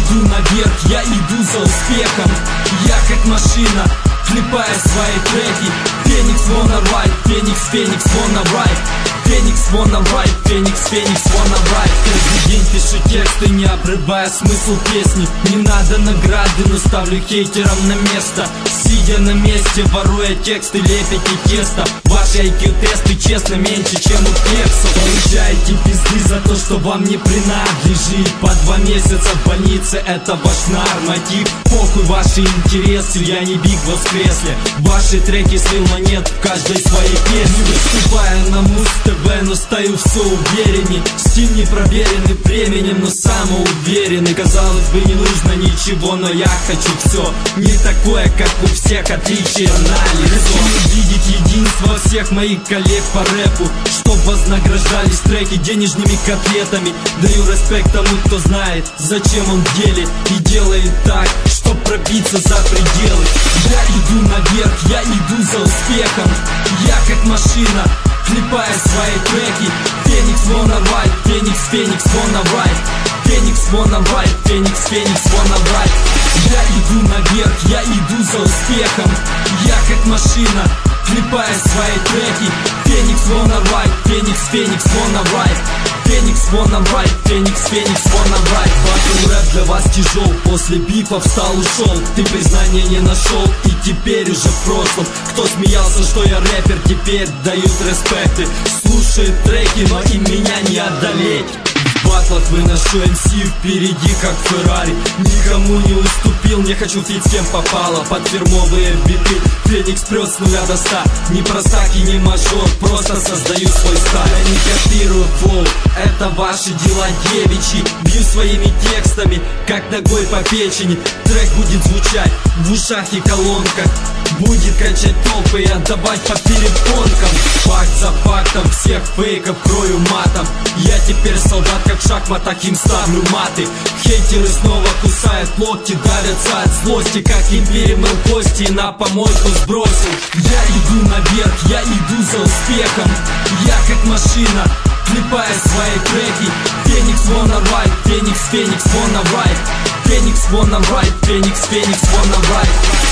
иду наверх, я иду за успехом. Я как машина, клепая свои треки. Феникс wanna ride, Феникс, Феникс wanna ride. Феникс wanna ride, Феникс, Феникс wanna ride. Каждый день пишу тексты, не обрывая смысл песни. Не надо награды, но ставлю хейтерам на место. Сидя на месте, воруя тексты, лепите тесто. Ваши IQ-тесты честно меньше, чем у Флексов. Получаете пизды за то, что вам не принадлежит. По 2 месяца в больнице, это ваш норматив. Похуй ваши интересы, я не Биг Босс в кресле. Ваши треки слил монет в каждой своей песне. Выступая на Муз-ТВ, но стою все уверенней. Стиль не проверенный временем, но самоуверенный. Казалось бы, не нужно ничего, но я хочу все. Не такое, как у всех, отличие налицо. Хочу увидеть единство всех моих коллег по рэпу, чтоб вознаграждались треки денежными котлетами. Даю респект тому, кто знает, зачем он в деле, и делает так, чтоб пробиться за пределы. Я иду наверх, я иду за успехом. Я как машина, клепая свои треки. Феникс wanna ride, Феникс, Феникс wanna ride. Феникс wanna ride, Феникс, Феникс wanna ride. Я иду наверх, я иду за успехом. Я как машина, клепая свои треки. Феникс wanna ride, Феникс, Феникс wanna ride. Феникс wanna ride, Феникс, Феникс wanna ride. Батл рэп для вас тяжел, после бифа встал, ушел. Ты признания не нашел, и теперь уже в прошлом. Кто смеялся, что я рэпер, теперь дают респекты. Слушают треки, но и меня не одолеть. В батлах выношу МС впереди, как Феррари. Никому не уступил, не хочу фит с кем попало. Под фирмовые биты Феникс прет с 0 до 100. Не простак и не мажор, просто создаю свой стиль. Я не копирую флоу, это ваши дела девичьи. Бью своими текстами, как ногой по печени. Трек будет звучать в ушах и колонках. Будет качать толпы и отдавать по перепонкам. Факт за фактом, всех фейков крою матом. Я теперь солдат, как в шахматах, им ставлю маты. Хейтеры снова кусают локти, давятся от злости, как им перемыл кости и на помойку сбросил. Я иду наверх, я иду за успехом. Я как машина, клепая свои треки. Феникс wanna ride, Феникс, Феникс wanna ride. Феникс wanna ride, Феникс, Феникс wanna ride.